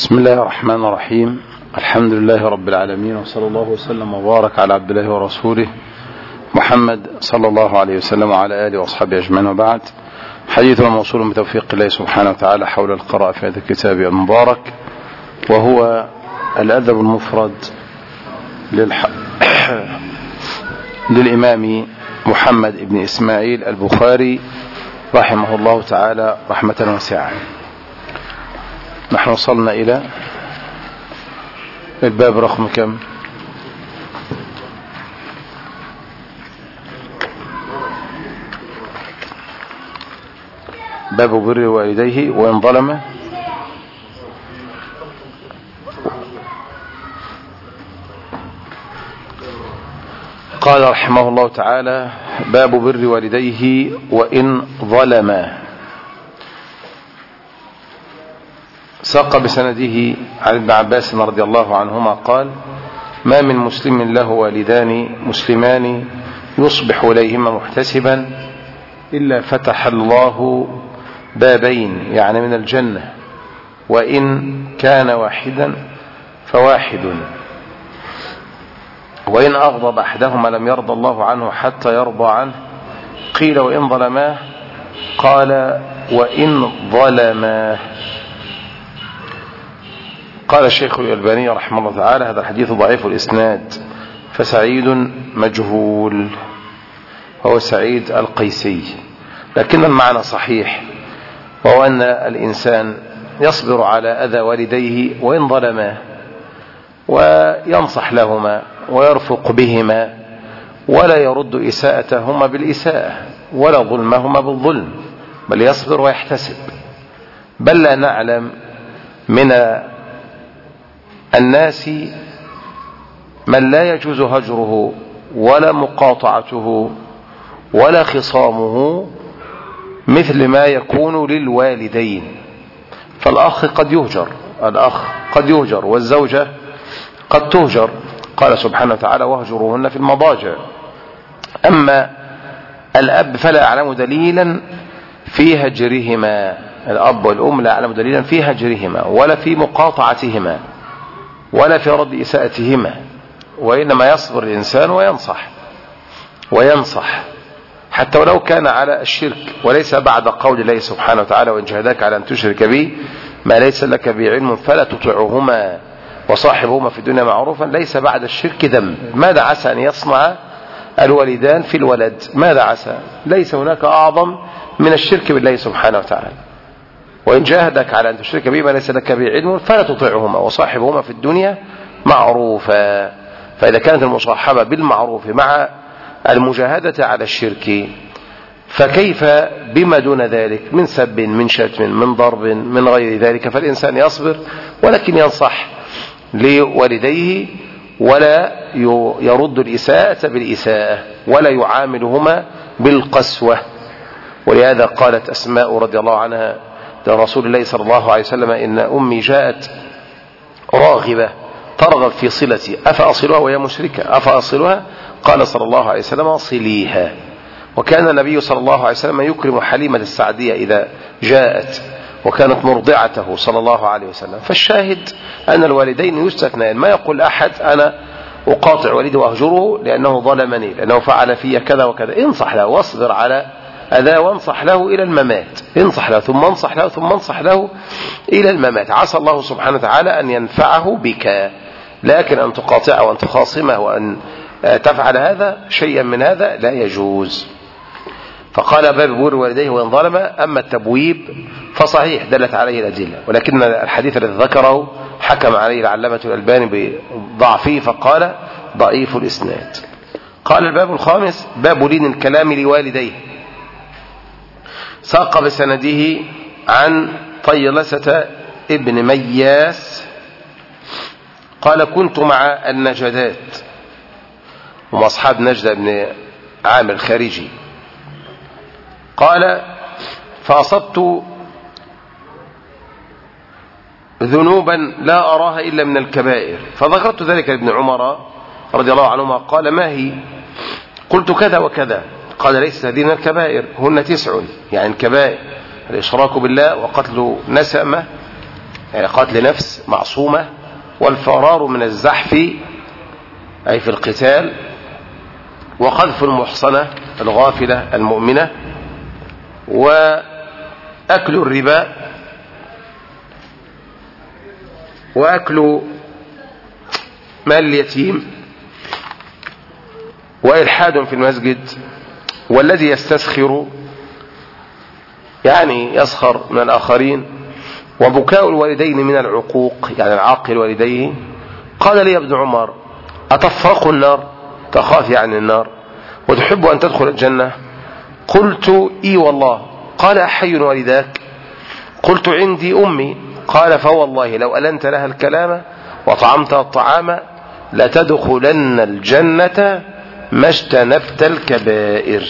بسم الله الرحمن الرحيم. الحمد لله رب العالمين، وصلى الله وسلم وبارك على عبد الله ورسوله محمد صلى الله عليه وسلم وعلى آله وأصحابه أجمعين، وبعد. حديثنا موصول بتوفيق الله سبحانه وتعالى حول القراءة في هذا الكتاب المبارك، وهو الأدب المفرد للإمام محمد بن إسماعيل البخاري رحمه الله تعالى رحمة واسعة. نحن وصلنا إلى الباب رقم كم؟ باب بر والديه وإن ظلم. قال رحمه الله تعالى: باب بر والديه وإن ظلما. ساق بسنده عن ابن عباس رضي الله عنهما قال: ما من مسلم له والدان مسلمان يصبح إليهما محتسبا إلا فتح الله بابين، يعني من الجنة، وإن كان واحدا فواحد، وإن أغضب أحدهما لم يرضى الله عنه حتى يرضى عنه. قيل: وإن ظلماه؟ قال: وإن ظلماه. قال الشيخ الألباني رحمه الله تعالى: هذا الحديث ضعيف الإسناد، فسعيد مجهول، وهو سعيد القيسي، لكن المعنى صحيح، وهو أن الإنسان يصبر على أذى والديه وإن ظلما، وينصح لهما ويرفق بهما، ولا يرد إساءتهما بالإساءة ولا ظلمهما بالظلم، بل يصبر ويحتسب. بل لا نعلم من الناس من لا يجوز هجره ولا مقاطعته ولا خصامه مثل ما يكون للوالدين. فالأخ قد يهجر، الأخ قد يهجر، والزوجة قد تهجر. قال سبحانه وتعالى: واهجروهن في المضاجع. أما الأب فلا يعلم دليلا في هجرهما، الأب والأم لا يعلم دليلا في هجرهما ولا في مقاطعتهما ولا في رد إساءتهما، وإنما يصبر الإنسان وينصح حتى ولو كان على الشرك، وليس بعد قول الله سبحانه وتعالى: وإن جاهداك على أن تشرك بي ما ليس لك به علم فلا تطعهما وصاحبهما في الدنيا معروفا. ليس بعد الشرك ذنب. ماذا عسى أن يصنع الوالدان في الولد؟ ماذا عسى؟ ليس هناك أعظم من الشرك بالله سبحانه وتعالى. وإن جاهدك على أن تشرك بي ما ليس لك به علم فلا تطعهما وصاحبهما في الدنيا معروفا. فإذا كانت المصاحبة بالمعروف مع المجاهدة على الشرك، فكيف بما دون ذلك من سب، من شتم، من ضرب، من غير ذلك؟ فالإنسان يصبر، ولكن ينصح لوالديه ولا يرد الإساءة بالإساءة ولا يعاملهما بالقسوة. ولهذا قالت أسماء رضي الله عنها لرسول الله صلى الله عليه وسلم: إن أمي جاءت راغبة ترغب في صلتي، أفأصلها وهي مشركة؟ أفأصلها؟ قال صلى الله عليه وسلم: صليها. وكان النبي صلى الله عليه وسلم يكرم حليمة السعدية إذا جاءت، وكانت مرضعته صلى الله عليه وسلم. فالشاهد أن الوالدين يستثنيان. ما يقول أحد: أنا أقاطع والدي وأهجره لأنه ظلمني، لأنه فعل في كذا وكذا. انصح له واصبر على أذى، وانصح له إلى الممات. انصح له ثم انصح له ثم انصح له إلى الممات. عسى الله سبحانه وتعالى أن ينفعه بك، لكن أن تقاطعه وأن تخاصمه وأن تفعل هذا شيئا من هذا لا يجوز. فقال: باب بر والديه وإن ظلم. أما التبويب فصحيح دلت عليه الأدلة، ولكن الحديث الذي ذكره حكم عليه العلامة الألباني بضعفه، فقال: ضعيف الإسناد. قال: الباب الخامس: باب لين الكلام لوالديه. ساق بسنده عن طيلسة ابن مياس قال: كنت مع النجدات، هم أصحاب نجدة بن عامر الخارجي. قال: فأصبت ذنوبا لا أراها إلا من الكبائر، فذكرت ذلك لابن عمر رضي الله عنهما. قال: ما هي؟ قلت: كذا وكذا. قال: ليس هذه من الكبائر، هن 9، يعني الكبائر: الإشراك بالله، وقتل نسمة، يعني قتل نفس معصومة، والفرار من الزحف أي في القتال، وقذف المحصنة الغافلة المؤمنة، وأكل الربا، وأكل مال اليتيم، وإلحاد في المسجد، والذي يستسخر يعني يسخر من الآخرين، وبكاء الوالدين من العقوق يعني العاقل والديه. قال لي ابن عمر: أتفرق النار؟ تخاف يعني النار وتحب أن تدخل الجنة؟ قلت: إي والله. قال: أحي والداك؟ قلت: عندي أمي. قال: فوالله لو ألنت لها الكلام وطعمت الطعام لتدخلن الجنة ما اجتنبت الكبائر.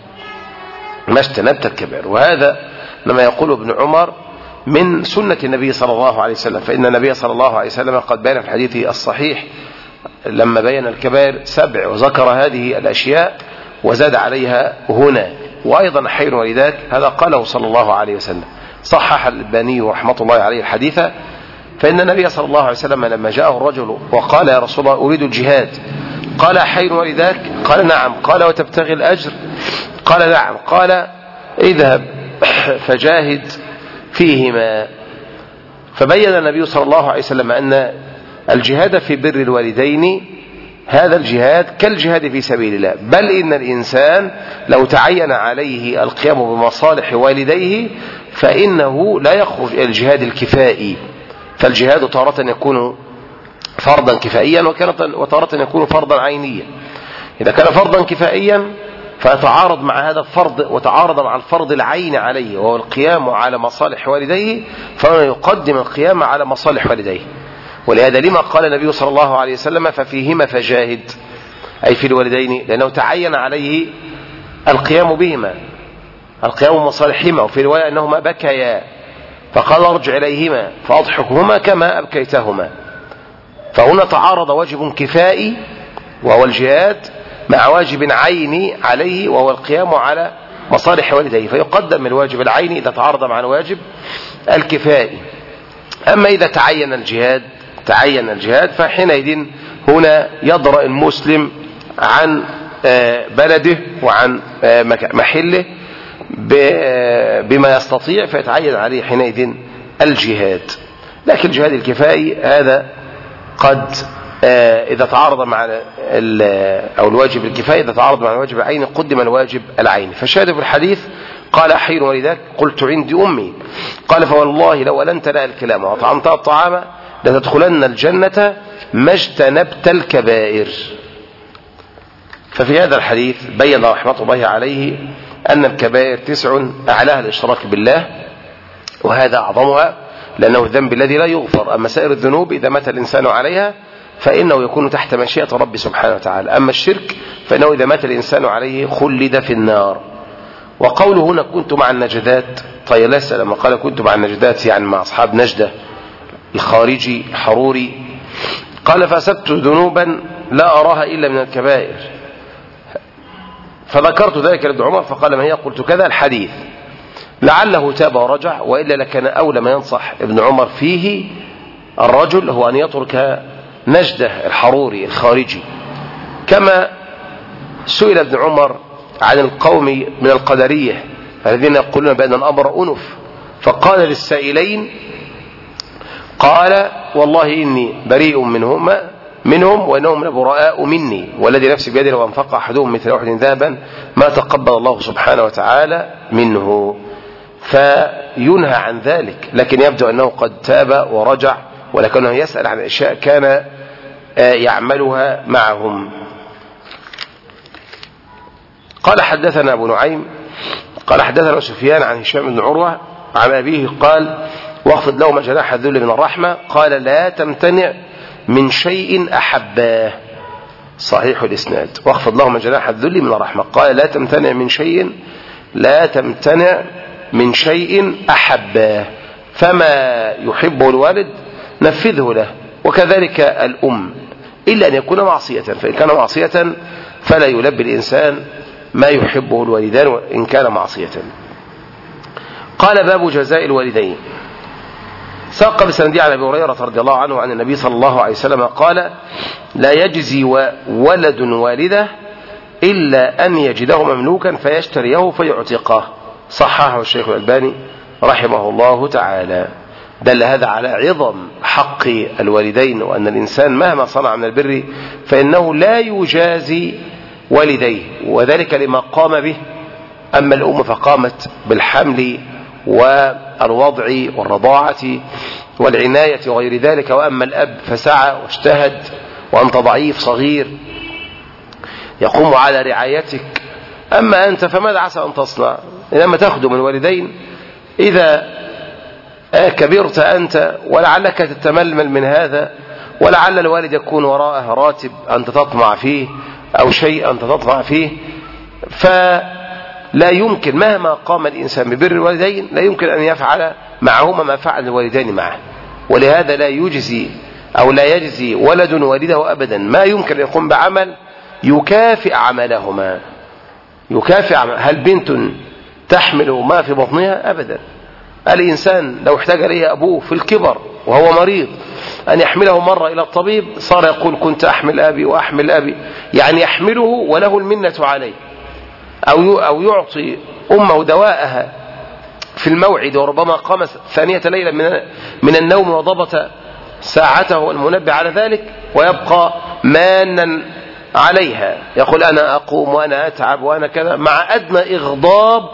ما اجتنبت الكبائر. وهذا لما يقول ابن عمر من سنة النبي صلى الله عليه وسلم، فإن النبي صلى الله عليه وسلم قد بين في الحديث الصحيح لما بين الكبائر 7 وذكر هذه الأشياء وزاد عليها هنا. وأيضا حي والداك هذا قاله صلى الله عليه وسلم. صحح الألباني رحمة الله عليه الحديث، فإن النبي صلى الله عليه وسلم لما جاءه الرجل وقال: يا رسول الله أريد الجهاد، قال: حي والداك؟ قال: نعم. قال: وتبتغي الأجر؟ قال: نعم. قال: اذهب فجاهد فيهما. فبين النبي صلى الله عليه وسلم أن الجهاد في بر الوالدين هذا الجهاد كالجهاد في سبيل الله، بل إن الإنسان لو تعين عليه القيام بمصالح والديه فإنه لا يخرج إلى الجهاد الكفائي. فالجهاد تارة يكون فرضا كفائيا وتارة يكون فرضا عينيا. إذا كان فرضا كفائيا فيتعارض مع هذا الفرض وتعارض مع الفرض العين عليه وهو القيام على مصالح والديه، فهو يقدم القيام على مصالح والديه. ولهذا لما قال النبي صلى الله عليه وسلم: ففيهما فجاهد، أي في الوالدين، لأنه تعين عليه القيام بهما، القيام بمصالحهما. وفي رواية أنهما بكيا فقال: ارجع إليهما فأضحكهما كما أبكيتهما. فهنا تعارض واجب كفائي وهو الجهاد مع واجب عيني عليه وهو القيام على مصالح والديه، فيقدم الواجب العيني إذا تعارض مع الواجب الكفائي. أما إذا تعين الجهاد فحينئذ هنا يضرأ المسلم عن بلده وعن محله بما يستطيع، فيتعين عليه حينئذ الجهاد. لكن الجهاد الكفائي هذا قد إذا تعارض مع أو الواجب الكفائي إذا تعارض مع الواجب العيني قدم الواجب العيني. فالشاهد في الحديث: قال: حي والداك؟ قلت: عندي أمي. قال: فوالله لو ألنت لها الكلام وطعمت الطعام لتدخلن الجنة ما اجتنبت الكبائر. ففي هذا الحديث بين رحمة الله عليه أن الكبائر 9 أعلاها الإشراك بالله، وهذا أعظمها لأنه الذنب الذي لا يغفر. أما سائر الذنوب إذا مات الإنسان عليها فإنه يكون تحت مشيئة ربي سبحانه وتعالى. أما الشرك فإنه إذا مات الإنسان عليه خلد في النار. وقوله هنا: كنت مع النجدات، طيب لسه لما قال كنت مع النجدات يعني مع أصحاب نجدة الخارجي حروري، قال: فأسبت ذنوبا لا أراها إلا من الكبائر، فذكرت ذلك لابن عمر فقال: ما هي؟ قلت: كذا الحديث. لعله تاب ورجع، وإلا لكان أولى ما ينصح ابن عمر فيه الرجل هو أن يترك نجدة الحروري الخارجي. كما سئل ابن عمر عن القوم من القدرية الذين يقولون بأن الأمر أنف، فقال للسائلين: قال: والله إني بريء منهم وإنهم لبراء مني، والذي نفسي بيده لو أنفق أحدهم مثل أحد ذهبا ما تقبل الله سبحانه وتعالى منه. فينهى عن ذلك، لكن يبدو أنه قد تاب ورجع، ولكنه يسأل عن أشياء كان يعملها معهم. قال: حدثنا أبو نعيم قال: حدثنا سفيان عن هشام بن عروة عن أبيه قال: واخفض لهما جناح الذل من الرحمة. قال: لا تمتنع من شيء أحباه. صحيح الإسناد. واخفض لهما جناح الذل من الرحمة. قال: لا تمتنع من شيء أحباه، فما يحبه الوالد نفذه له، وكذلك الأم، إلا أن يكون معصية، فإن كان معصية فلا يلبي الإنسان ما يحبه الوالدان وإن كان معصية. قال: باب جزاء الوالدين. ساق بسندي عن أبي هريرة رضي الله عنه عن النبي صلى الله عليه وسلم قال: لا يجزي ولد والده إلا أن يجده مملوكا فيشتريه فيعتقه. صححه الشيخ الألباني رحمه الله تعالى. دل هذا على عظم حق الوالدين، وأن الإنسان مهما صنع من البر فإنه لا يجازي والديه، وذلك لما قام به. أما الأم فقامت بالحمل والوضع والرضاعة والعناية وغير ذلك، وأما الأب فسعى واجتهد، وأنت ضعيف صغير يقوم على رعايتك. أما أنت فماذا عسى أن تصنع؟ لما تخدم الوالدين إذا كبرت أنت ولعلك تتململ من هذا، ولعل الوالد يكون وراءه راتب أنت تطمع فيه أو شيء أنت تطمع فيه، فلا يمكن مهما قام الإنسان ببر الوالدين لا يمكن أن يفعل معهما ما فعل الوالدين معه. ولهذا لا يجزي أو لا يجزي ولد والده أبدا، ما يمكن أن يقوم بعمل يكافئ عملهما. يكافئ عمل. هل بنت تحمل ما في بطنها؟ أبدا. الإنسان لو احتاج إليه أبوه في الكبر وهو مريض أن يحمله مرة إلى الطبيب صار يقول: كنت أحمل أبي وأحمل أبي، يعني يحمله وله المنة عليه. أو يعطي أمه دواءها في الموعد، وربما قام ثانية ليلة من النوم وضبط ساعته المنبه على ذلك، ويبقى مانا عليها يقول: أنا أقوم وأنا أتعب وأنا كذا، مع أدنى إغضاب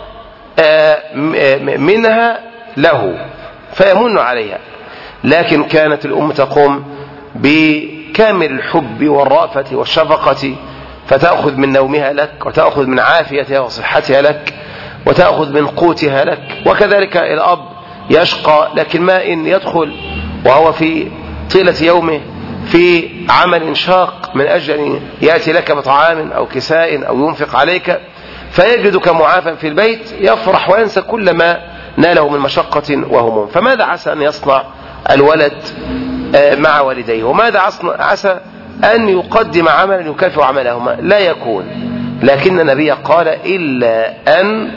منها له فيمن عليها. لكن كانت الأم تقوم بكامل الحب والرأفة والشفقة، فتأخذ من نومها لك، وتأخذ من عافيتها وصحتها لك، وتأخذ من قوتها لك. وكذلك الأب يشقى، لكن ما إن يدخل وهو في طيلة يومه في عمل شاق من أجل أن يأتي لك بطعام أو كساء أو ينفق عليك، فيجدك معافا في البيت، يفرح وينسى كل ما ناله من مشقة وهموم. فماذا عسى أن يصنع الولد مع والديه؟ وماذا عسى أن يقدم عملا يكافئ عملهما؟ لا يكون. لكن النبي قال: إلا أن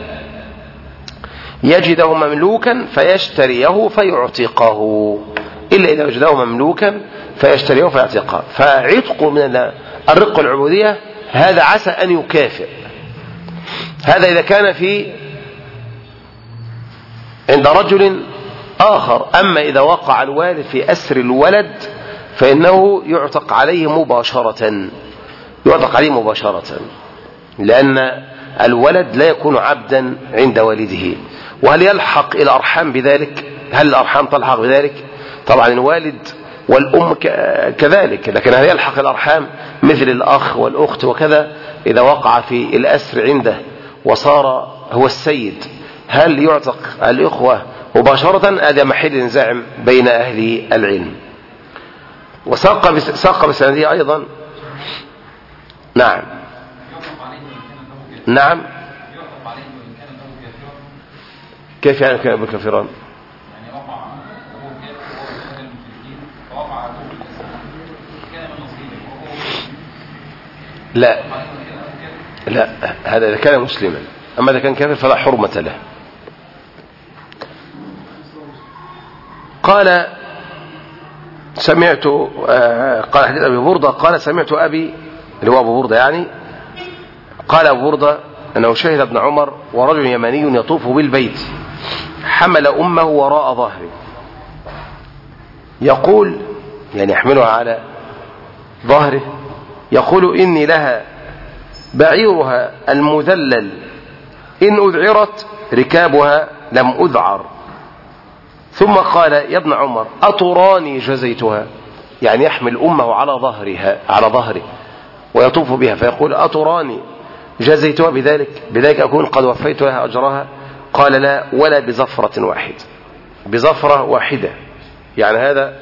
يجده مملوكا فيشتريه فيعتقه. إلا إذا وجده مملوكا فيشتريه فيعتقه. فعتق من الرق العبودية هذا عسى أن يكافئ. هذا إذا كان عند رجل آخر. أما إذا وقع الوالد في أسر الولد فإنه يعتق عليه مباشرة. يعتق عليه مباشرة، لأن الولد لا يكون عبدا عند والده. وهل يلحق الأرحام بذلك؟ هل الأرحام تلحق بذلك؟ طبعا الوالد والأم كذلك، لكن هل يلحق الأرحام مثل الأخ والأخت وكذا إذا وقع في الأسر عنده وصار هو السيد؟ هل يعتق الإخوة مباشرة؟ هذا محل نزاع بين أهل العلم. وساق بسندية أيضا. نعم نعم. كيف يعني كان أبو كافران؟ لا لا، هذا إذا كان مسلما. أما إذا كان كافر فلا حرمة له. قال سمعت قال حديث أبي بردة قال: سمعت أبي، اللي هو أبو بردة يعني، قال أبو بردة أنه شهد ابن عمر ورجل يماني يطوف بالبيت حمل أمه وراء ظهره، يقول يعني يحملها على ظهره، يقول: إني لها بعيرها المذلل إن أذعرت ركابها لم أذعر. ثم قال: يا ابن عمر أتراني جزيتها؟ يعني يحمل أمه على ظهره ويطوف بها، فيقول: أتراني جزيتها بذلك أكون قد وفيت لها أجرها؟ قال: لا، ولا بزفرة واحدة. بزفرة واحدة يعني هذا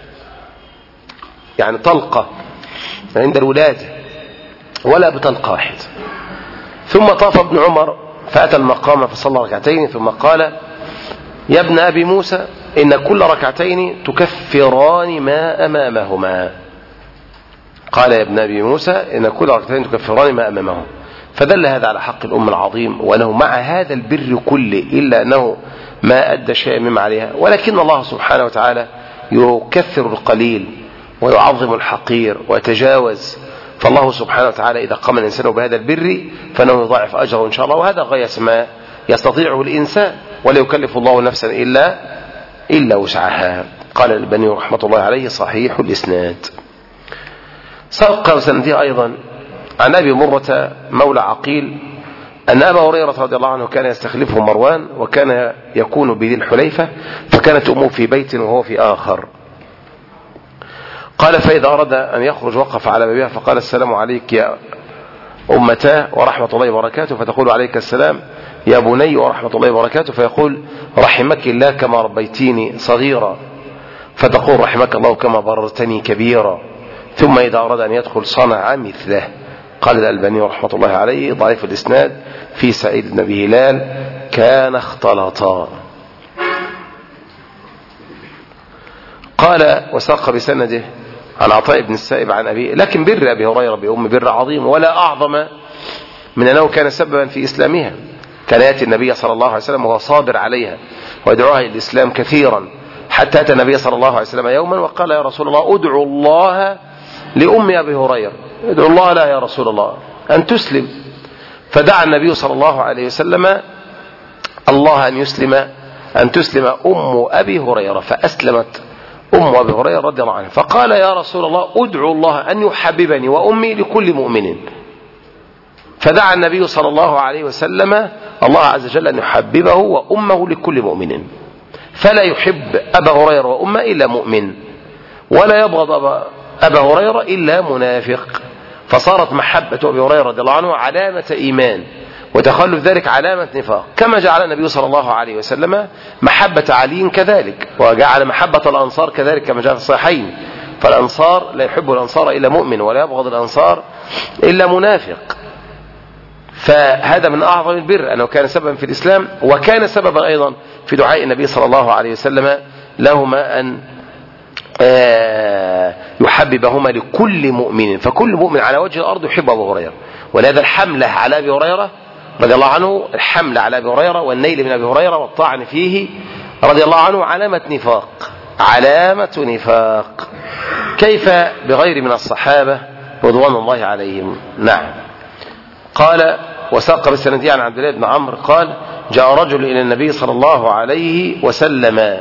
يعني طلقة عند الولادة، ولا بطلقة واحدة. ثم طاف ابن عمر فأتى المقام فصلى ركعتين، ثم قال: يا ابن أبي موسى إن كل ركعتين تكفران ما أمامهما. قال: يا ابن أبي موسى إن كل ركعتين تكفران ما أمامهما. فدل هذا على حق الأم العظيم، وأنه مع هذا البر كله إلا أنه ما أدى شيئا مما عليها، ولكن الله سبحانه وتعالى يكثر القليل ويعظم الحقير ويتجاوز. فالله سبحانه وتعالى إذا قام الإنسان بهذا البر فإنه يضاعف أجره إن شاء الله، وهذا غاية ما يستطيعه الإنسان، ولا يكلف الله نفسا إلا وسعها. قال الألباني رحمة الله عليه صحيح الإسناد. سبق سندي أيضا عن أبي مرة مولى عقيل أن أبا هريرة رضي الله عنه كان يستخلفه مروان، وكان يكون بذي الحليفة، فكانت أمه في بيت وهو في آخر. قال فإذا أراد أن يخرج وقف على بابها فقال السلام عليك يا أمتاه ورحمة الله وبركاته، فتقول عليك السلام يا بني ورحمة الله وبركاته، فيقول رحمك الله كما ربيتيني صغيرا، فتقول رحمك الله كما بررتني كبيرا. ثم إذا أراد أن يدخل صنع مثله. قال الألباني رحمة الله عليه ضعيف الإسناد في سعيد بن أبي هلال كان اختلطا. قال وساق بسنده عن عطاء بن السائب عن أبيه، لكن بر أبي هريرة بأم بر عظيم ولا أعظم من أنه كان سببا في إسلامها. كان يأتي النبي صلى الله عليه وسلم وهو صابر عليها ويدعوها إلى الإسلام كثيرا، حتى أتى النبي صلى الله عليه وسلم يوما وقال يا رسول الله ادعو الله لأم أبي هريرة، ادعو الله لا يا رسول الله أن تسلم. فدعا النبي صلى الله عليه وسلم الله أن تسلم أم أبي هريرة، فأسلمت أم أبي هريرة رضي الله عنها. فقال يا رسول الله ادعو الله أن يحببني وأمي لكل مؤمن. فدعا النبي صلى الله عليه وسلم الله عز وجل أن يحببه وأمه لكل مؤمن، فلا يحب أبا هريرة وأمه إلا مؤمن، ولا يبغض أبا هريرة إلا منافق. فصارت محبة أبي هريرة رضي الله عنه علامة إيمان، وتخلف ذلك علامة نفاق، كما جعل النبي صلى الله عليه وسلم محبة علي كذلك، وجعل محبة الأنصار كذلك كما جاء في الصحيحين. فالأنصار لا يحب الأنصار إلا مؤمن، ولا يبغض الأنصار إلا منافق. فهذا من أعظم البر أنه كان سببا في الإسلام، وكان سببا أيضا في دعاء النبي صلى الله عليه وسلم لهما أن يحببهما لكل مؤمن، فكل مؤمن على وجه الأرض يحب أبو هريرة. ولهذا الحملة على أبي هريرة رضي الله عنه، الحملة على أبي هريرة والنيل من أبي هريرة والطعن فيه رضي الله عنه علامة نفاق. كيف بغير من الصحابة رضوان الله عليهم؟ نعم. قال وساق بالسندية عن عبد الله بن عمرو قال جاء رجل إلى النبي صلى الله عليه وسلم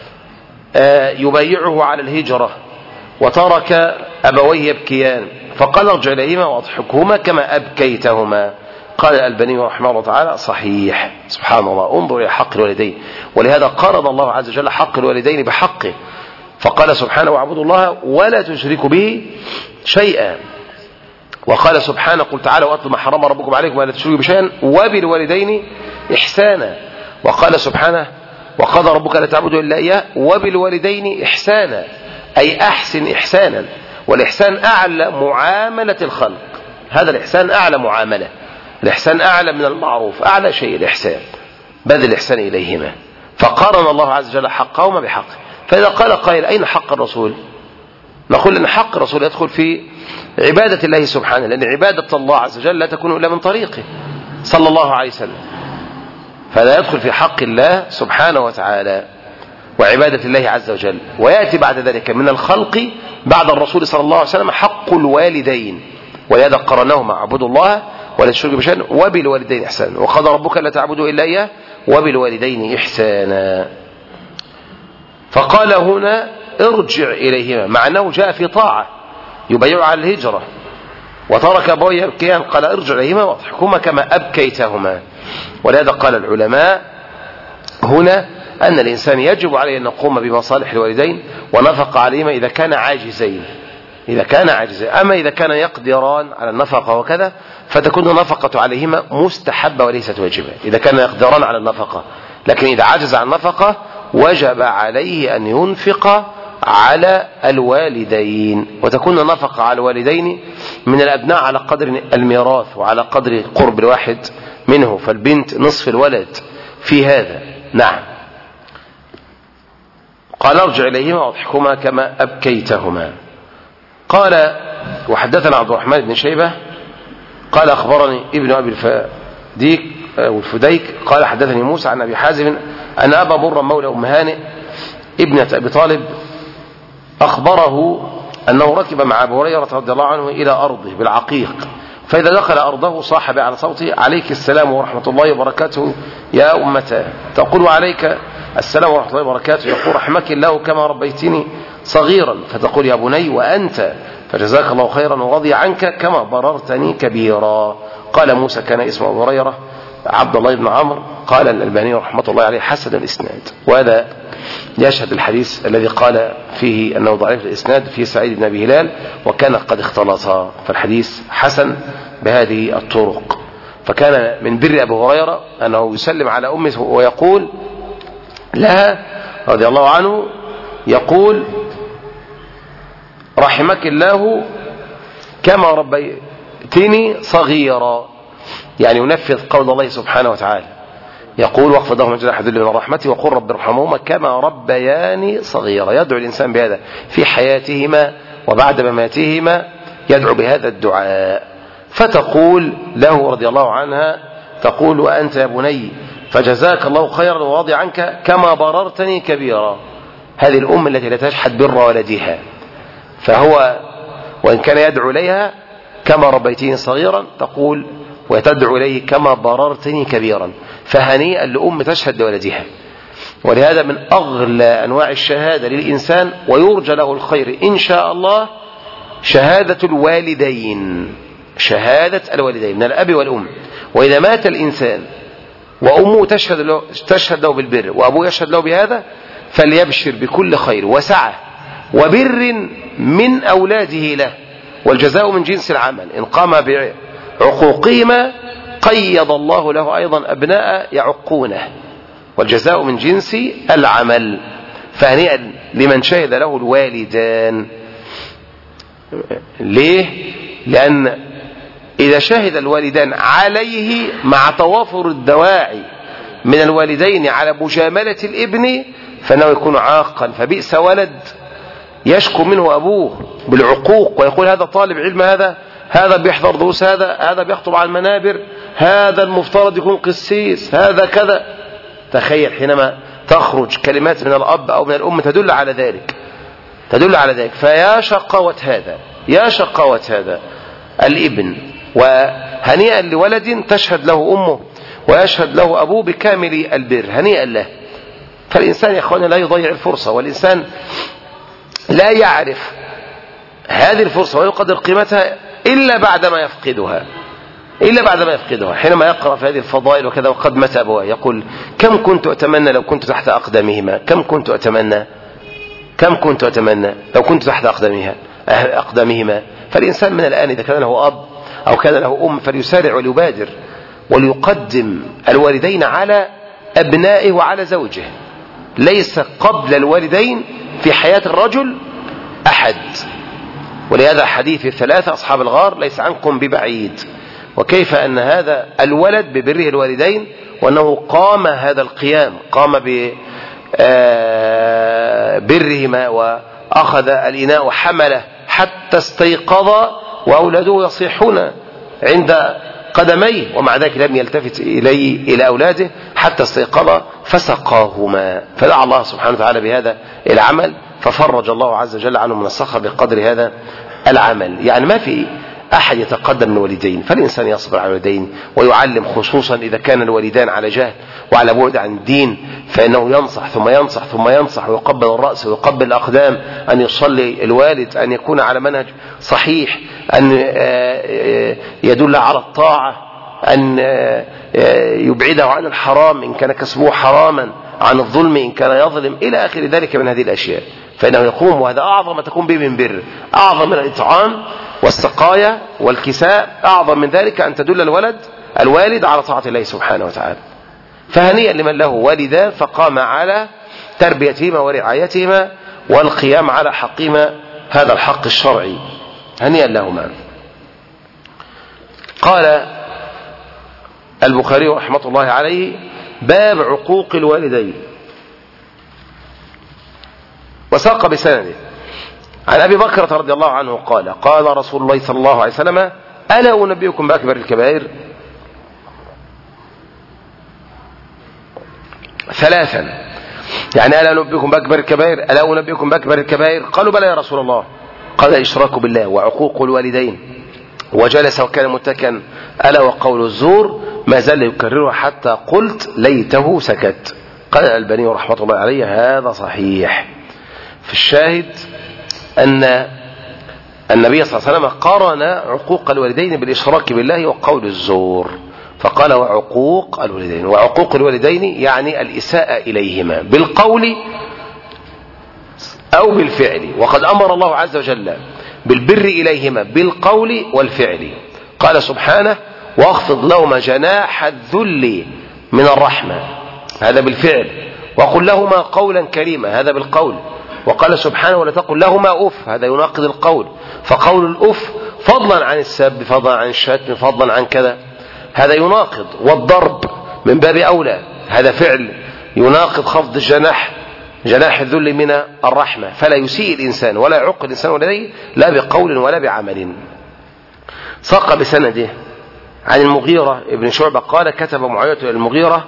يبايعه على الهجرة، وترك أبويه يبكيان، فقال ارجع إليهما وأضحكهما كما أبكيتهما. قال الألباني رحمه الله تعالى صحيح. سبحان الله، انظر إلى حق الوالدين، ولهذا قارن الله عز وجل حق الوالدين بحقه، فقال سبحانه واعبدوا الله ولا تشركوا به شيئا. وقال سبحانه قل تعالى واتل ما حرم ربكم عليكم ولا تشركوا بشيئا وبالوالدين إحسانا. وقال سبحانه وقضى ربك لا تعبدوا إلا إياه وبالوالدين إحسانا، أي أحسن إحسانا. والإحسان أعلى معاملة الخلق، هذا الإحسان أعلى معاملة، الإحسان أعلى من المعروف، أعلى شيء الإحسان، بذل الإحسان إليهما. فقارن الله عز وجل حقهما بحقه. فإذا قال قائل أين حق الرسول؟ نقول أن حق الرسول يدخل في عبادة الله سبحانه، لأن عبادة الله عز وجل لا تكون إلا من طريقه صلى الله عليه وسلم، فلا يدخل في حق الله سبحانه وتعالى وعبادة الله عز وجل. ويأتي بعد ذلك من الخلق بعد الرسول صلى الله عليه وسلم حق الوالدين، ولهذا قرناهما اعبدوا الله ولا تشركوا بشيء وبالوالدين إحسانا، وقضى ربك لا تعبدوا إلا إياه وبالوالدين إحسانا. فقال هنا ارجع إليهما، مع أنه جاء في طاعة يبايع على الهجرة وترك أبويه يبكيان، قال ارجع إليهما واضحكهما كما أبكيتهما. ولهذا قال العلماء هنا أن الإنسان يجب عليه أن يقوم بمصالح الوالدين ونفق عليهما إذا كان عاجزين، أما إذا كان يقدران على النفقة وكذا فتكون النفقة عليهما مستحبة وليست واجبة، إذا كان يقدران على النفقة. لكن إذا عجز عن النفقة وجب عليه أن ينفق على الوالدين، وتكون النفقة على الوالدين من الأبناء على قدر الميراث وعلى قدر قرب الواحد منه، فالبنت نصف الولد في هذا. نعم. قال ارجع إليهما واضحكهما كما أبكيتهما. قال وحدثنا عبد الرحمن بن شيبة قال أخبرني ابن أبي الفديك قال حدثني موسى عن أبي حازم أن أبا مرة مولى أم هانئ ابنة أبي طالب أخبره أنه ركب مع أبي هريرة رضي الله عنه إلى أرضه بالعقيق، فإذا دخل أرضه صاح على صوته: عليك السلام ورحمة الله وبركاته يا أمتاه. تقول: عليك السلام ورحمة الله وبركاته. يقول: رحمك الله كما ربيتني صغيرا. فتقول: يا بني وأنت، فجزاك الله خيرا ورضي عنك كما بررتني كبيرا. قال موسى: كان اسم أبو هريرة عبد الله بن عمرو. قال الألباني رحمة الله عليه: حسن الإسناد. وهذا يشهد الحديث الذي قال فيه أنه ضعيف الإسناد في سعيد بن أبي هلال وكان قد اختلطا، فالحديث حسن بهذه الطرق. فكان من بر أبي هريرة أنه يسلم على أمه ويقول لها رضي الله عنه، يقول: رحمك الله كما ربيتني صغيرا، يعني ينفذ قول الله سبحانه وتعالى، يقول: واخفض لهما جناح الذل من رحمتي وقل رب ارحمهما كما ربياني صغيرا. يدعو الإنسان بهذا في حياتهما وبعد مماتهما، يدعو بهذا الدعاء. فتقول له رضي الله عنها، تقول: وأنت يا بني فجزاك الله خيرا ورضي عنك كما بررتني كبيرا. هذه الأم التي لا تشحد بر ولدها، فهو وإن كان يدعو إليها كما ربيتني صغيرا، تقول وتدعو إليه كما بررتني كبيرا. فهنيئا لأم تشهد لولدها. ولهذا من أغلى أنواع الشهادة للإنسان ويرجى له الخير إن شاء الله شهادة الوالدين، شهادة الوالدين من الأب والأم. وإذا مات الإنسان وأمه تشهد له بالبر وأبوه يشهد له بهذا، فليبشر بكل خير وسعة وبر من أولاده له، والجزاء من جنس العمل. إن قام بعقوقهما قيض الله له أيضا أبناء يعقونه، والجزاء من جنس العمل. فهنيئا لمن شهد له الوالدان. ليه؟ لأن إذا شهد الوالدان عليه مع توافر الدواعي من الوالدين على مجاملة الابن، فإنه يكون عاقا. فبئس ولد يشكو منه أبوه بالعقوق ويقول: هذا طالب علم، هذا بيحضر دروس، هذا بيخطب على المنابر، هذا المفترض يكون قسيس، هذا كذا. تخيل حينما تخرج كلمات من الأب أو من الأم تدل على ذلك. فيا شقاوة هذا، يا شقاوة هذا الابن. وهنيئا لولد تشهد له أمه ويشهد له أبوه بكامل البر، هنيئا له. فالإنسان يا أخوانا لا يضيع الفرصة، والإنسان لا يعرف هذه الفرصة ويقدر قيمتها إلا بعدما يفقدها. حينما يقرأ في هذه الفضائل وكذا: وقد مات أبواه، يقول: كم كنت أتمنى لو كنت تحت أقدامهما، كم كنت أتمنى لو كنت تحت أقدامهما. فالإنسان من الآن إذا كان له أب أو كان له أم فليسارع وليبادر وليقدم الوالدين على أبنائه وعلى زوجه. ليس قبل الوالدين في حياة الرجل أحد. ولهذا حديث الثلاثة أصحاب الغار ليس عنكم ببعيد. وكيف أن هذا الولد ببره الوالدين وأنه قام هذا القيام، قام ببرهما وأخذ الإناء وحمله حتى استيقظ وأولاده يصيحون عند قدميه، ومع ذلك لم يلتفت إلى أولاده حتى استيقظ فسقاهما. فدعا الله سبحانه وتعالى بهذا العمل ففرج الله عز وجل عنه من الصخر بقدر هذا العمل. يعني ما في أحد يتقدم من الوالدين، فالإنسان يصبر على الوالدين ويعلم، خصوصا إذا كان الوالدان على جهل وعلى بعد عن الدين، فإنه ينصح ثم ينصح ويقبل الرأس ويقبل الأقدام، أن يصلي الوالد، أن يكون على منهج صحيح، أن يدل على الطاعة، أن يبعده عن الحرام إن كان كسبه حراما، عن الظلم إن كان يظلم، إلى آخر ذلك من هذه الأشياء. فإنه يقوم، وهذا أعظم ما تكون به من بر، أعظم من الإطعام والسقاية والكساء، أعظم من ذلك أن تدل الوالد على طاعة الله سبحانه وتعالى. فهنيئا لمن له والدان فقام على تربيتهما ورعايتهما والقيام على حقهما، هذا الحق الشرعي، هنيئا لهما. قال البخاري رحمة الله عليه: باب عقوق الوالدين. وساق بسنده عن أبي بكرة رضي الله عنه قال: قال رسول الله صلى الله عليه وسلم: ألا أنبئكم بأكبر الكبائر؟ ثلاثا، يعني ألا أنبئكم بأكبر الكبائر؟ ألا أنبئكم بأكبر الكبائر؟ قالوا بلى يا رسول الله. قال الإشراك بالله وعقوق الوالدين، وجلس وكان متكئا، ألا وقول الزور، ما زال يكررها حتى قلت ليته سكت. قال الألباني رحمة الله عليه هذا صحيح. في الشاهد أن النبي صلى الله عليه وسلم قارن عقوق الوالدين بالإشراك بالله وقول الزور، فقال وعقوق الوالدين. وعقوق الوالدين يعني الإساءة إليهما بالقول أو بالفعل، وقد أمر الله عز وجل بالبر إليهما بالقول والفعل. قال سبحانه واخفض لهما جناح الذل من الرحمة، هذا بالفعل، وقل لهما قولا كريما، هذا بالقول. وقال سبحانه ولا تقل لهما أف، هذا يناقض القول، فقول الأف فضلا عن السب، فضلا عن الشتم، فضلا عن كذا، هذا يناقض. والضرب من باب أولى، هذا فعل يناقض خفض جناح الذل من الرحمة. فلا يسيء الإنسان ولا يعق الإنسان ولديه لا بقول ولا بعمل. ساق بسنده عن المغيرة ابن شعبة قال كتب معاوية إلى المغيرة،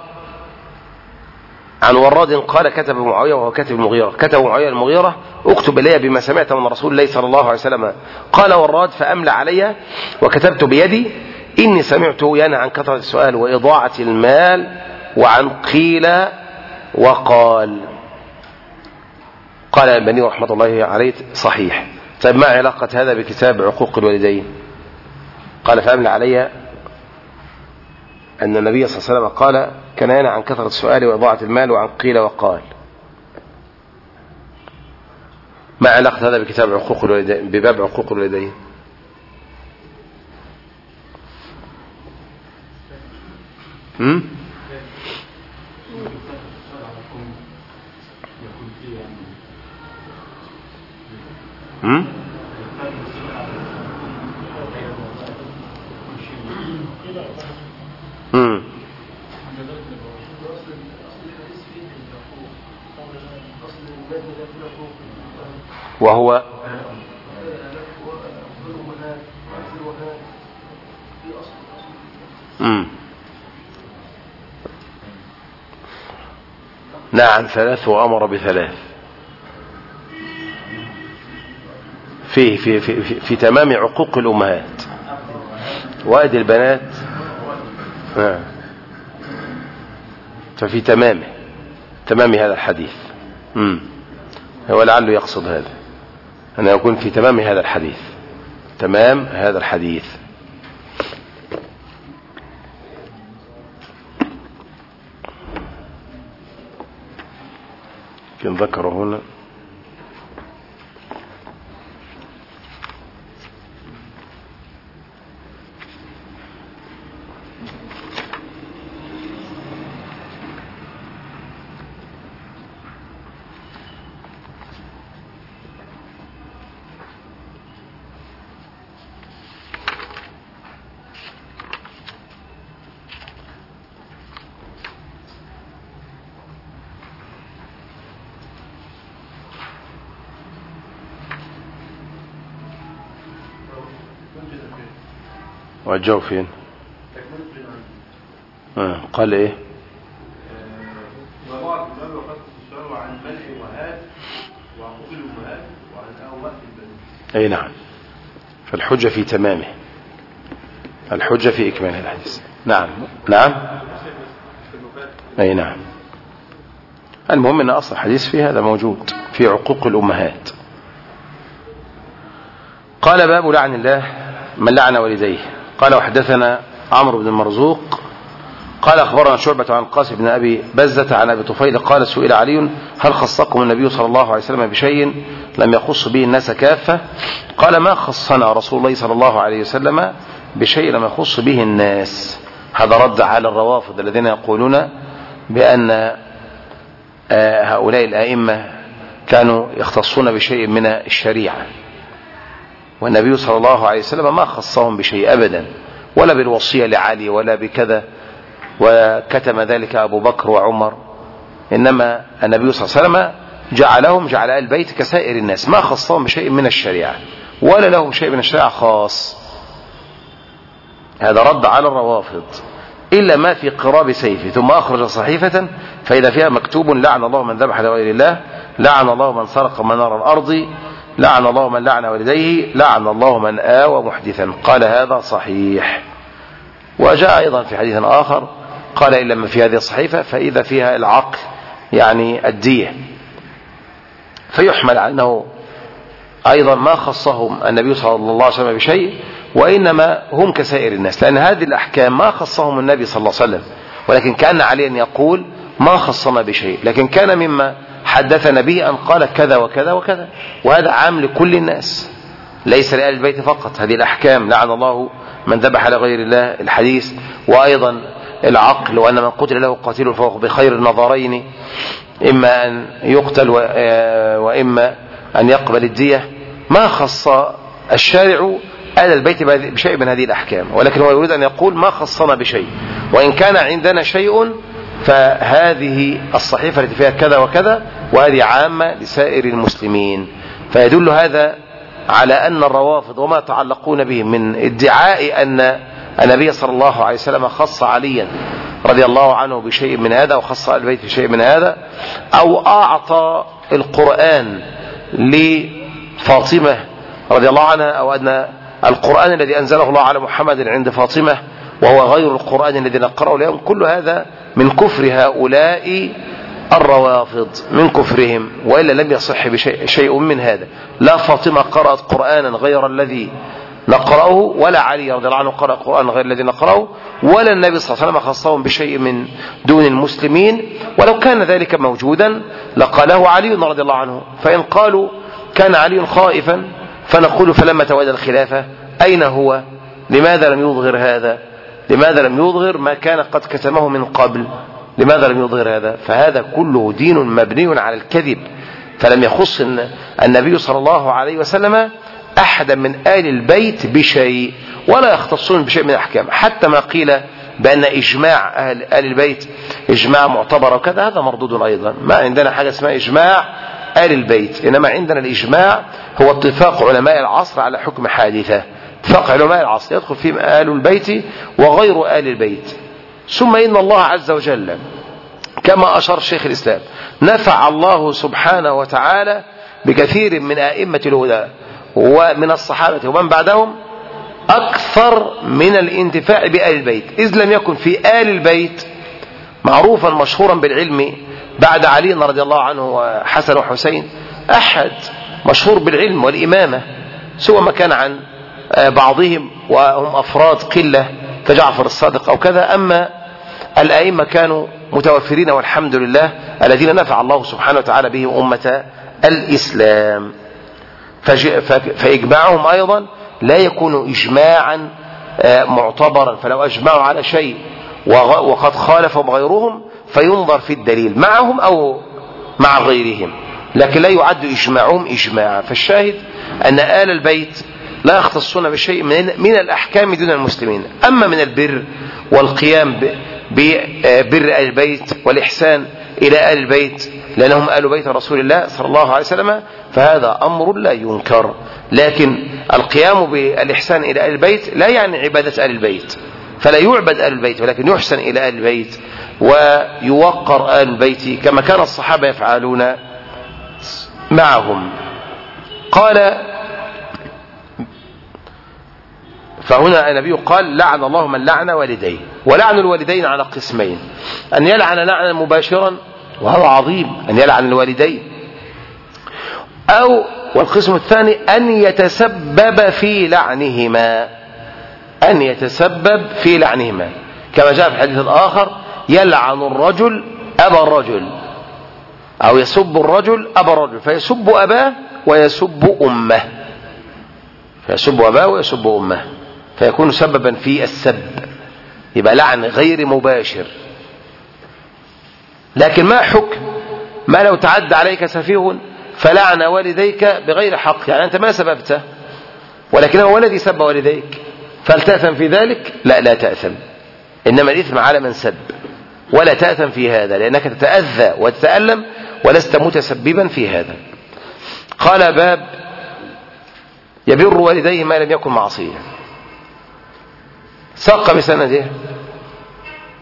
عن وراد قال كتب معاوية وهو كاتب المغيرة، كتب معاوية المغيرة اكتب إلي بما سمعت من رسول الله صلى الله عليه وسلم. قال وراد فأملى علي وكتبت بيدي إني سمعته ينهى عن كثرة السؤال وإضاعة المال وعن قيل وقال. قال الألباني رحمة الله عليه صحيح. طيب ما علاقة هذا بكتاب عقوق الوالدين؟ قال فأملى علي أن النبي صلى الله عليه وسلم قال كان ينهى عن كثرة السؤال وإضاعة المال وعن قيل وقال. ما علاقة هذا بكتاب عقوق الوالدين، بباب عقوق الوالدين؟ وهو نعم ثلاث وأمر بثلاث في تمام عقوق الأمهات وأد البنات، ففي تمام هذا الحديث. هو لعله يقصد هذا أن يكون في تمام هذا الحديث، تمام هذا الحديث. كن ذكره هنا وجهه فين؟ قال ايه؟ وبعض الإمام وقت السؤال عن منع الأمهات وعقوق الأمهات وعن وقت البنات. اي نعم، فالحجة في تمامه، الحجة في إكمال الحديث. نعم اي نعم. المهم ان اصل الحديث في هذا موجود في عقوق الأمهات. قال باب لعن الله من لعن والديه. قال وحدثنا عمرو بن المرزوق قال أخبرنا شعبة عن القاسم بن أبي بزة عن أبي طفيل قال سئل علي هل خصكم النبي صلى الله عليه وسلم بشيء لم يخص به الناس كافة؟ قال ما خصنا رسول الله صلى الله عليه وسلم بشيء لم يخص به الناس. هذا رد على الروافض الذين يقولون بأن هؤلاء الأئمة كانوا يختصون بشيء من الشريعة، والنبي صلى الله عليه وسلم ما خصهم بشيء أبدا، ولا بالوصية لعلي ولا بكذا، وكتم ذلك أبو بكر وعمر. إنما النبي صلى الله عليه وسلم جعل آل البيت كسائر الناس، ما خصهم بشيء من الشريعة ولا لهم شيء من الشريعة خاص. هذا رد على الروافض. إلا ما في قراب سيفه، ثم أخرج صحيفة فإذا فيها مكتوب: لعن الله من ذبح لغير الله، لعن الله من سرق منار الأرض، لعن الله من لعن والديه، لعن الله من آوى محدثا. قال: هذا صحيح. وجاء أيضا في حديث آخر قال: إلا ما في هذه الصحيفة فإذا فيها العقل يعني الدية، فيحمل على أنه أيضا ما خصهم النبي صلى الله عليه وسلم بشيء، وإنما هم كسائر الناس، لأن هذه الأحكام ما خصهم النبي صلى الله عليه وسلم، ولكن كان عليه أن يقول: ما خصنا بشيء، لكن كان مما حدثنا به أن قال كذا وكذا وكذا، وهذا عام لكل الناس ليس لآل البيت فقط. هذه الأحكام: لعن الله من ذبح لغير الله، الحديث، وأيضا العقل، وأن من قتل له قاتل فهو بخير النظرين، إما أن يقتل وإما أن يقبل الدية. ما خص الشارع آل البيت بشيء من هذه الأحكام، ولكن هو يريد أن يقول: ما خصنا بشيء، وإن كان عندنا شيء فهذه الصحيفة التي فيها كذا وكذا، وهذه عامة لسائر المسلمين. فيدل هذا على أن الروافض وما تعلقون به من ادعاء أن النبي صلى الله عليه وسلم خص عليا رضي الله عنه بشيء من هذا، وخص آل البيت بشيء من هذا، أو أعطى القرآن لفاطمة رضي الله عنها، أو أن القرآن الذي أنزله الله على محمد عند فاطمة وهو غير القرآن الذي نقرأه اليوم، كل هذا من كفر هؤلاء الروافض، من كفرهم، وإلا لم يصح شيء من هذا. لا فاطمة قرأت قرآنا غير الذي نقرأه، ولا علي رضي الله عنه قرأ قرآن غير الذي نقرأه، ولا النبي صلى الله عليه وسلم خصهم بشيء من دون المسلمين. ولو كان ذلك موجودا لقاله علي رضي الله عنه. فإن قالوا كان علي خائفا فنقول: فلما تولى الخلافة أين هو؟ لماذا لم يظهر هذا؟ لماذا لم يظهر ما كان قد كتمه من قبل؟ لماذا لم يظهر هذا؟ فهذا كله دين مبني على الكذب. فلم يخص النبي صلى الله عليه وسلم أحدا من آل البيت بشيء، ولا يختصون بشيء من الأحكام. حتى ما قيل بأن إجماع آل البيت إجماع معتبر وكذا، هذا مردود أيضا. ما عندنا حاجة اسمها إجماع آل البيت، إنما عندنا الإجماع هو اتفاق علماء العصر على حكم حادثة. اتفاق علماء العصر يدخل فيهم آل البيت وغير آل البيت. ثم إن الله عز وجل كما أشار شيخ الإسلام نفع الله سبحانه وتعالى بكثير من أئمة الهدى ومن الصحابة ومن بعدهم أكثر من الانتفاع بآل البيت، إذ لم يكن في آل البيت معروفا مشهورا بالعلم بعد علي رضي الله عنه وحسن وحسين أحد مشهور بالعلم والإمامة، سوى ما كان عن بعضهم وهم أفراد قلة كجعفر الصادق أو كذا. أما الأئمة كانوا متوفرين والحمد لله، الذين نفع الله سبحانه وتعالى بهم أمة الإسلام. فإجماعهم أيضا لا يكون إجماعا معتبرا، فلو أجمعوا على شيء وقد خالفهم غيرهم فينظر في الدليل معهم أو مع غيرهم، لكن لا يعد إجماعهم إجماعا. فالشاهد أن آل البيت لا يختصون بشيء من الأحكام دون المسلمين. أما من البر والقيام ببر آل البيت والإحسان إلى آل البيت لأنهم آل بيت رسول الله صلى الله عليه وسلم، فهذا أمر لا ينكر. لكن القيام بالإحسان إلى آل البيت لا يعني عبادة آل البيت، فلا يعبد آل البيت، ولكن يحسن إلى آل البيت ويوقر آل البيت كما كان الصحابة يفعلون معهم. قال: فهنا النبي قال: لعن الله من لعن والديه. ولعن الوالدين على قسمين: أن يلعن لعنا مباشرا وهو عظيم أن يلعن الوالدين، والقسم الثاني أن يتسبب في لعنهما، أن يتسبب في لعنهما، كما جاء في الحديث الآخر: يلعن الرجل أبا الرجل، أو يسب الرجل أبا الرجل، فيسب أباه ويسب أمه، فيسب أباه ويسب أمه، فيكون سببا في السب، يبقى لعن غير مباشر. لكن ما حكم ما لو تعدى عليك سفيه فلعن والديك بغير حق؟ يعني أنت ما سببته ولكنه هو الذي سب والديك، فهل تأثم في ذلك؟ لا تأثم، إنما الإثم على من سب، ولا تأثم في هذا لأنك تتأذى وتتألم ولست متسببا في هذا. قال: باب يبر والديه ما لم يكن معصية. ساق بسنده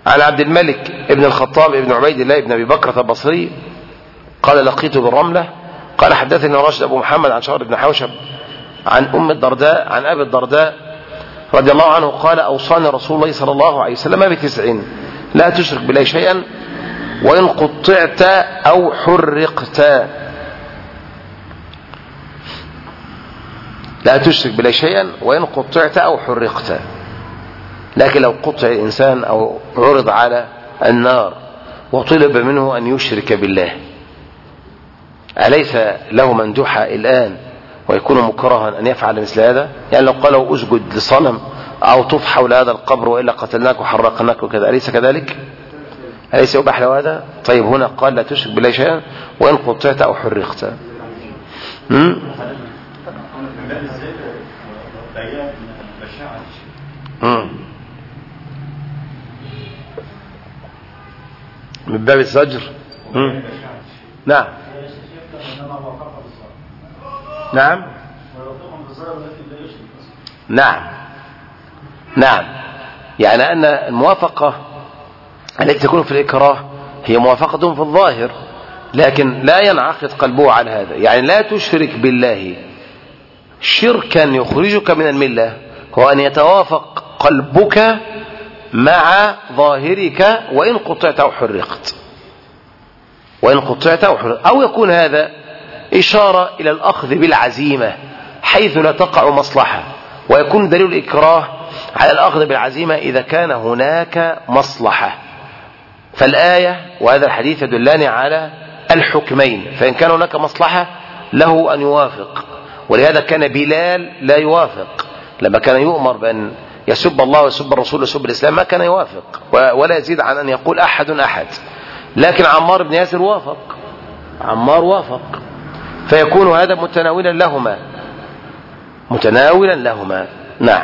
عن عبد الملك ابن الخطاب ابن عبيد الله ابن أبي بكرة البصري قال لقيته بالرملة قال حدثني راشد أبو محمد عن شهر بن حوشب عن أم الدرداء عن أبي الدرداء رضي الله عنه قال أوصاني رسول الله صلى الله عليه وسلم ب9: لا تشرك بالله شيئا وإن قطعت أو حرقت. لا تشرك بالله شيئا وإن قطعت أو حرقت. لكن لو قطع الإنسان أو عرض على النار وطلب منه أن يشرك بالله أليس له مندوحة الآن ويكون مكرها أن يفعل مثل هذا؟ يعني لو قالوا أسجد لصنم أو طف حول هذا القبر وإلا قتلناك وحرقناك وكذا، أليس كذلك؟ أليس يباح له هذا؟ طيب هنا قال لا تشرك بالله شيئا وإن قطعت أو حرقت. من باب الزجر. نعم نعم نعم نعم. يعني أن الموافقة التي تكون في الإكراه هي موافقة في الظاهر، لكن لا ينعقد قلبه على هذا. يعني لا تشرك بالله شركا يخرجك من الملة هو أن يتوافق قلبك مع ظاهرك وإن قطعت أو حرقت، وإن قطعت أو حرقت، أو يكون هذا إشارة إلى الأخذ بالعزيمة حيث لا تقع مصلحة، ويكون دليل الإكراه على الأخذ بالعزيمة إذا كان هناك مصلحة. فالآية وهذا الحديث يدلان على الحكمين، فإن كان هناك مصلحة له أن يوافق، ولهذا كان بلال لا يوافق لما كان يؤمر بأن يسب الله ويسب الرسول ويسب الإسلام، ما كان يوافق ولا يزيد عن أن يقول أحد أحد. لكن عمار بن ياسر وافق، عمار وافق، فيكون هذا متناولا لهما. نعم.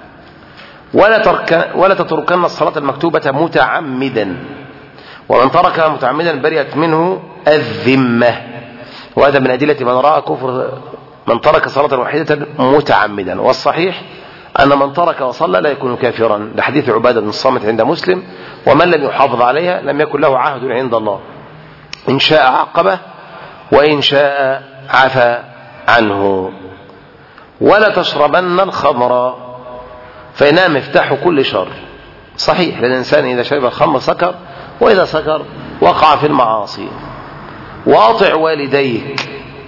ولا تتركن الصلاة المكتوبة متعمدا، ومن تركها متعمدا برئت منه الذمة. وهذا من أدلة من رأى كفر من ترك صلاة واحدة متعمدا، والصحيح أن من ترك وصلى لا يكون كافرا، لحديث عبادة بن الصامت عند مسلم: ومن لم يحافظ عليها لم يكن له عهد عند الله، إن شاء عقبه وإن شاء عفى عنه. ولا تشربن الخمر فإنها مفتاح كل شر. صحيح، للإنسان إذا شرب الخمر سكر، وإذا سكر وقع في المعاصي. وأطع والديك،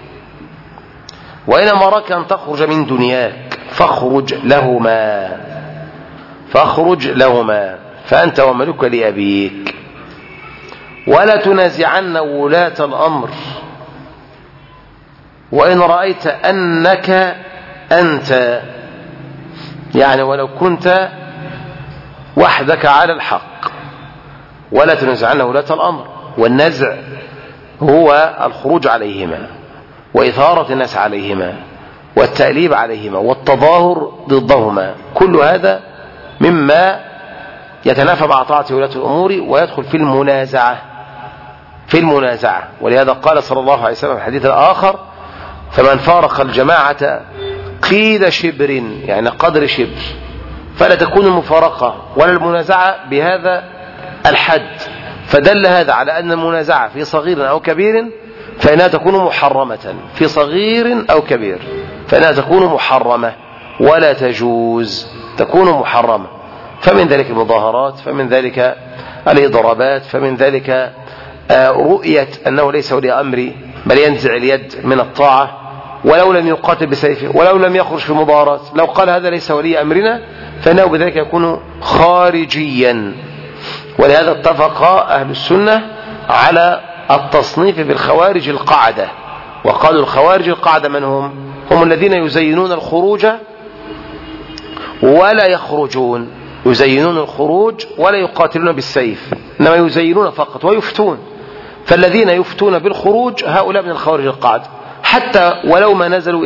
وإن أمرك أن تخرج من دنياك فاخرج لهما فأنت وملك لأبيك. ولا تنازعن ولاة الأمر، وإن رأيت أنك أنت، يعني ولو كنت وحدك على الحق. ولا تنازعن ولاة الأمر، والنزع هو الخروج عليهما وإثارة الناس عليهما والتأليب عليهما والتظاهر ضدهما، كل هذا مما يتنافى مع طاعة ولاة الأمور ويدخل في المنازعة. ولهذا قال صلى الله عليه وسلم في الحديث الآخر: فمن فارق الجماعة قيد شبر، يعني قدر شبر، فلا تكون المفارقة ولا المنازعة بهذا الحد. فدل هذا على أن المنازعة في صغير أو كبير فإنها تكون محرمة، في صغير أو كبير فإنها تكون محرمة ولا تجوز، تكون محرمة. فمن ذلك المظاهرات، فمن ذلك الإضرابات، فمن ذلك رؤية أنه ليس ولي أمر بل ينزع اليد من الطاعة ولو لم يقاتل بسيفه ولو لم يخرج في مظاهرات. لو قال هذا ليس ولي أمرنا فإنه بذلك يكون خارجيا. ولهذا اتفق أهل السنة على التصنيف بالخوارج القاعدة، وقالوا الخوارج القاعدة من هم الذين يزينون الخروج ولا يخرجون، يزينون الخروج ولا يقاتلون بالسيف، إنما يزينون فقط ويفتون. فالذين يفتون بالخروج هؤلاء من الخوارج القاعدة، حتى ولو ما نزلوا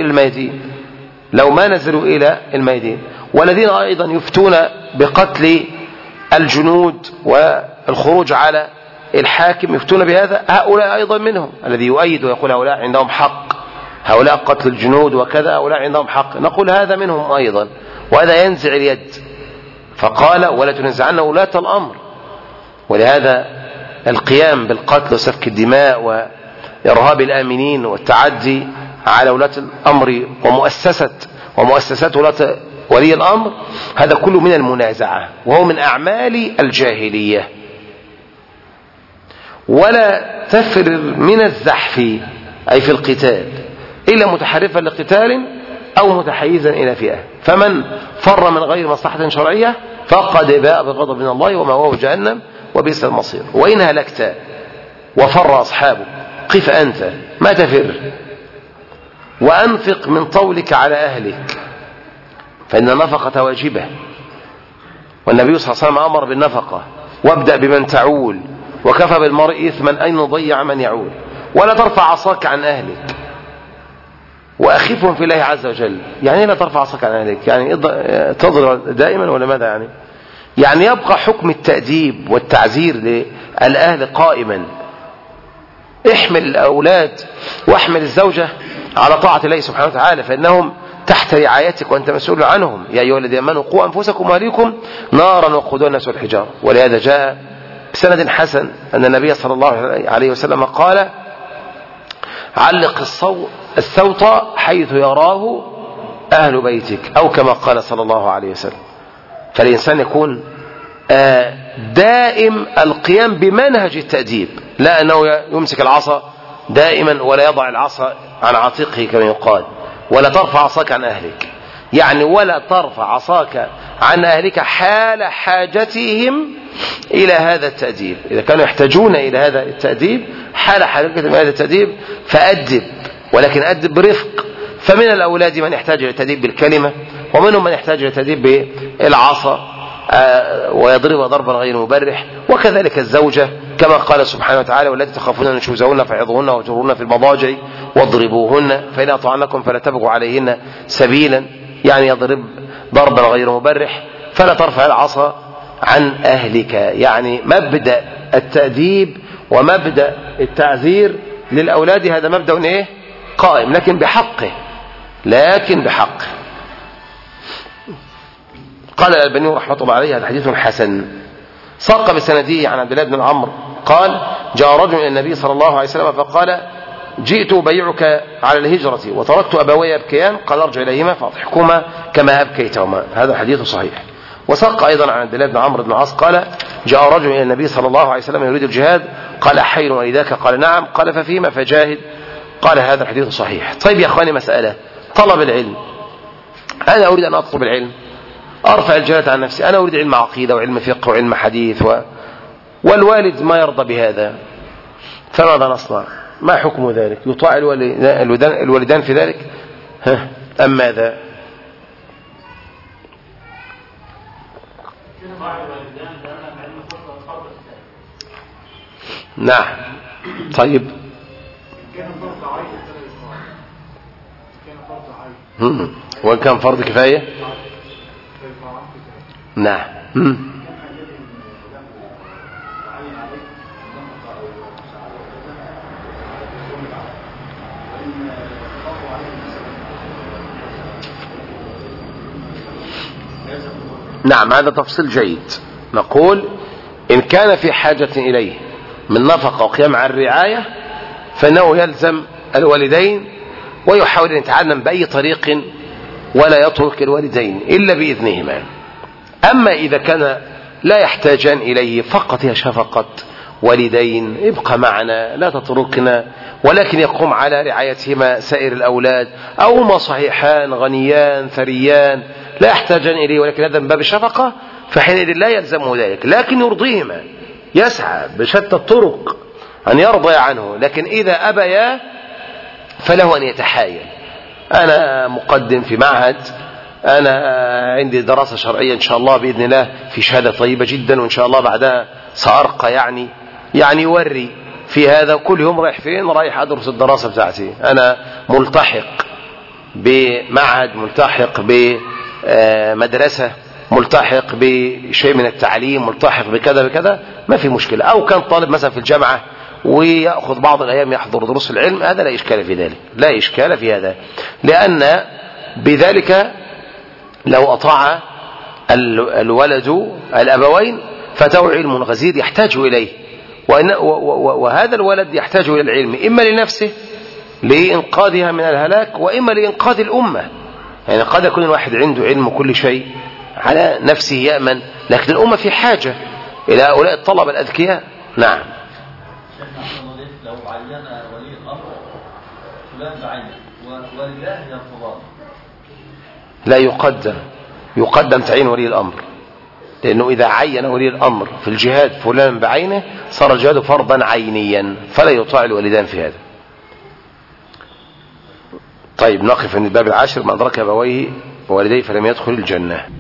إلى الميدان. والذين أيضا يفتون بقتل الجنود والخروج على الحاكم يفتون بهذا، هؤلاء أيضا منهم. الذي يؤيد ويقول هؤلاء عندهم حق، هؤلاء قتل الجنود وكذا، هؤلاء عندهم حق، نقول هذا منهم أيضا، وهذا ينزع اليد. فقال: ولا تنزعن ولاة الأمر، ولهذا القيام بالقتل وسفك الدماء وإرهاب الآمنين والتعدي على ولاة الأمر ومؤسسات ولاة ولي الأمر، هذا كله من المنازعة وهو من أعمال الجاهلية. ولا تفر من الزحف أي في القتال إلا متحرفا لقتال أو متحيزا إلى فئة، فمن فر من غير مصلحة شرعية فقد باء بغضب من الله ومأواه جهنم وبئس المصير. وإن هلكت وفر أصحابه قف أنت ما تفر، وأنفق من طولك على أهلك فإن النفقة واجبة، والنبي صلى الله عليه وسلم أمر بالنفقة، وابدأ بمن تعول وكفى بالمرء إثما أن يضيع من يعول. ولا ترفع عصاك عن أهلك وأخفهم في الله عز وجل. يعني لا ترفع عصاك عن أهلك، يعني تضرب دائما ولا ماذا؟ يعني يبقى حكم التأديب والتعزير للأهل قائما. احمل الأولاد واحمل الزوجة على طاعة الله سبحانه وتعالى، فإنهم تحت رعايتك وأنت مسؤول عنهم. يا أيها الذين آمنوا قوا أنفسكم وأهليكم نارا وقودها الناس والحجارة. ولهذا جاء بسند حسن أن النبي صلى الله عليه وسلم قال: علق الصوت حيث يراه أهل بيتك، أو كما قال صلى الله عليه وسلم. فالإنسان يكون دائم القيام بمنهج التأديب، لا أنه يمسك العصا دائما ولا يضع العصا عن عاتقه كما يقال. ولا ترفع عصاك عن أهلك، يعني ولا ترفع عصاك عن أهلك حال حاجتهم إلى هذا التأديب. إذا كانوا يحتاجون إلى هذا التأديب حال حاجتهم إلى هذا التأديب فأدب، ولكن أدب برفق. فمن الأولاد من يحتاج إلى التأديب بالكلمة، ومنهم من يحتاج إلى التأديب بالعصا ويضربها ضربا غير مبرح، وكذلك الزوجة كما قال سبحانه وتعالى: والتي تخافون نشوزهن فعظوهن واهجروهن في المضاجع واضربوهن فإن أطعنكم فلا تبغوا عليهن سبيلا، يعني يضرب ضربا غير مبرح. فلا ترفع العصا عن أهلك، يعني مبدأ التأديب ومبدأ التعزير للأولاد هذا مبدأ قائم، لكن بحقه. قال الألباني رحمة الله عليه: هذا حديث حسن. ساق بسنده عن عبد الله بن عمرو قال: جاء رجل إلى النبي صلى الله عليه وسلم فقال: جئت أبايعك على الهجرة وتركت أبوي يبكيان، قال: ارجع إليهما فأضحكهما كما أبكيتهما. هذا حديث صحيح. وساق أيضا عن عبد الله بن عمرو بن العاص قال: جاء رجل إلى النبي صلى الله عليه وسلم يريد الجهاد، قال: حي ولذاك؟ قال: نعم. قال: ففيما؟ فجاهد. قال: هذا الحديث صحيح. طيب يا أخواني، مسألة طلب العلم. أنا أريد أن أطلب العلم، أرفع الجهالة عن نفسي، أنا أريد علم عقيدة وعلم فقه وعلم حديث والوالد ما يرضى بهذا، فماذا نصنع؟ ما حكم ذلك؟ يطاع الوالدان في ذلك أم ماذا؟ نعم. طيب وإن كان فرض كفاية؟ نعم. نعم، هذا تفصيل جيد. نقول إن كان في حاجة إليه من نفقة وقيام على الرعاية فإنه يلزم الوالدين ويحاول أن يتعلم بأي طريق ولا يترك الوالدين إلا بإذنهما. أما إذا كان لا يحتاجان إليه فقط هي شفقة والدين، ابقى معنا لا تتركنا، ولكن يقوم على رعايتهما سائر الأولاد، أو هما صحيحان غنيان ثريان لا يحتاجان إليه ولكن هذا من باب الشفقة، فحينئذ لا يلزمه ذلك، لكن يرضيهما، يسعى بشتى الطرق أن يرضى عنه. لكن إذا أبيا فله أن يتحايل. أنا مقدم في معهد، أنا عندي دراسة شرعية إن شاء الله بإذن الله في شهادة طيبة جدا، وإن شاء الله بعدها سأرقى، يعني يوري في هذا. كل يوم رايح فين؟ رايح أدرس الدراسة بتاعتي. أنا ملتحق بمعهد، ملتحق بمدرسة، ملتحق بشيء من التعليم، ملتحق بكذا ما في مشكلة. أو كان طالب مثلا في الجامعة ويأخذ بعض الأيام يحضر دروس العلم، هذا لا إشكال في ذلك، لا إشكال في هذا، لأن بذلك لو أطاع الولد الأبوين فاته علم غزير يحتاج إليه، وهذا الولد يحتاج إلى العلم إما لنفسه لإنقاذها من الهلاك، وإما لإنقاذ الأمة. يعني قد يكون الواحد عنده علم كل شيء على نفسه يأمن، لكن الأمة في حاجة إلى هؤلاء الطلبة الأذكياء. نعم. لو عين ولي الأمر فلان بعينه ولله يرفضان، لا يقدم تعيين ولي الأمر، لأنه إذا عين ولي الأمر في الجهاد فلان بعينه صار الجهاد فرضا عينيا، فلا يطاع الوالدان في هذا. طيب نقف عند الباب العاشر: من أدرك أبويه ووالديه فلم يدخل الجنة.